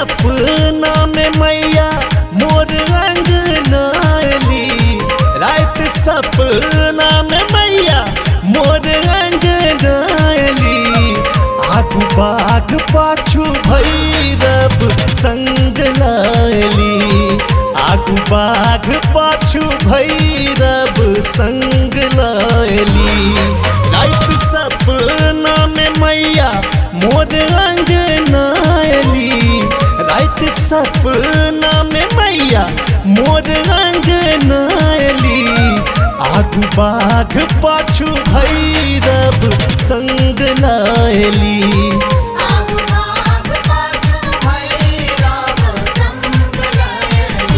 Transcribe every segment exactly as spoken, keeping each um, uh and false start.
सपना में मैया मोर अंगनाली, रात सपना में मैया मोर अंगनाली। आगू बाघ पाछू भैरव संग लाली, आगू बाघ पाछू भैरव संग लाली। रात सपना में मैया मोर अंगनाली, रात सपना में मैया मोर अंगनाली। आगू बाघ पाछू भैरव संग लाली, आगू बाघ पाछू भैरव संग लाली।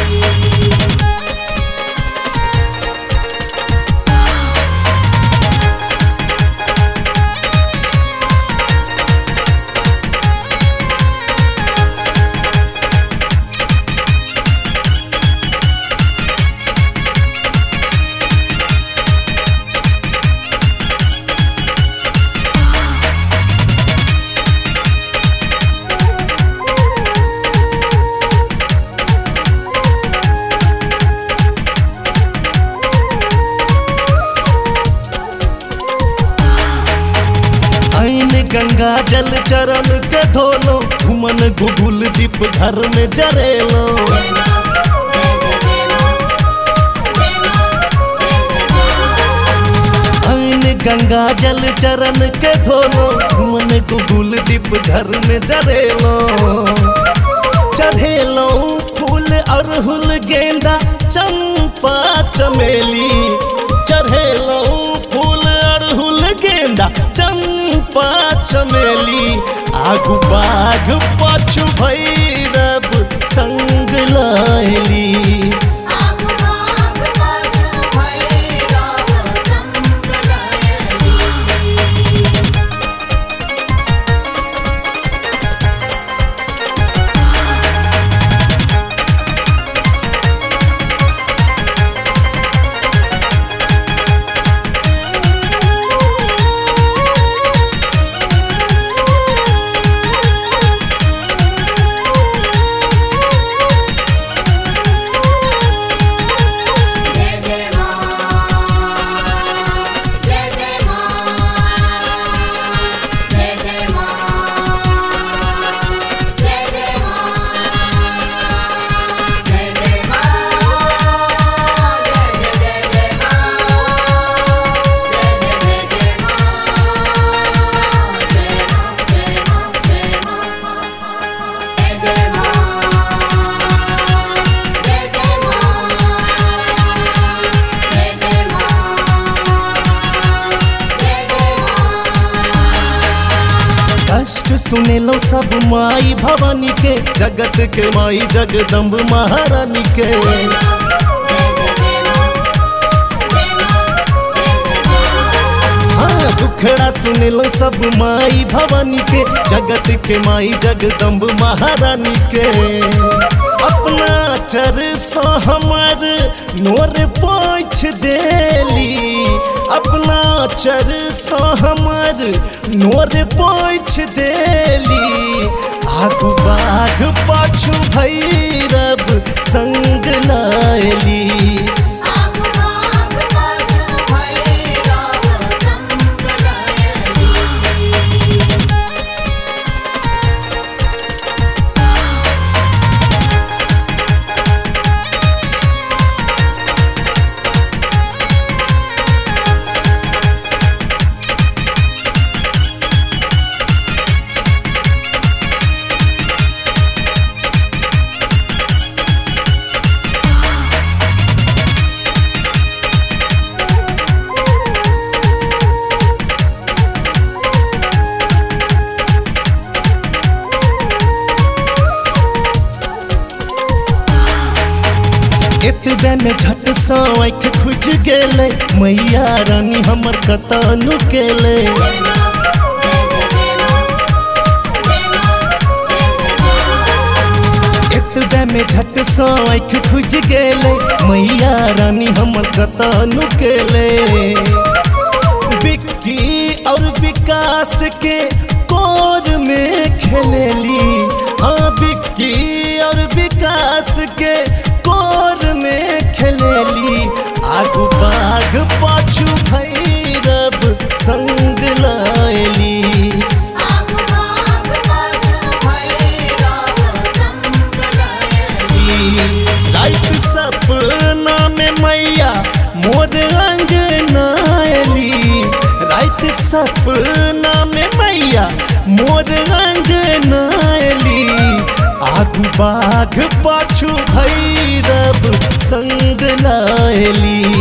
गंगा जल चरण के धोलो, घुमन गुगुल दीप घर में जरेलो। आइन गंगा जल चरण के धोलो, घुमन गुगुल दीप घर में जरेलो। चढ़ेलो फूल अड़हुल गेंदा चंपा चमेली, चढ़ेलो फूल अड़हुल गेंदा चंपा चमेली। आगू बाघ पाछू भैरव संग लाली, आगू बाघ पाछू भैरव संग लाली। कष्ट सुनेलो सब माई भवानी के, जगत के माई जगदम्ब महारानी के। हाँ, दुखड़ा सुनेलो सब माई भवानी के, जगत के माई जगदम्ब महारानी के। अपना चर सो हमार नोर पोछ देली, अपना चर सो हमार नोर पोछ देली। आगू बाघ पाछू भैरव संग लाली, आगू बाघ पाछू भैरव संग लाली। एतबे में झट सा आँख खुज गेले, मैया रानी हमर कतनु केले। एतबे में झट सा आँख खुज गेले, मैया रानी हमर कतनु केले। बिक्की और विकास के कोर में खेलेली, हाँ पाछू भैरव संग लायली आगु माग पाछू भैरव संग लयली रात सपना में मैया मोर अंगनायली रात सपना में मैया मोर अंगनायली आगू बाघ पाछू भैरव संग लायली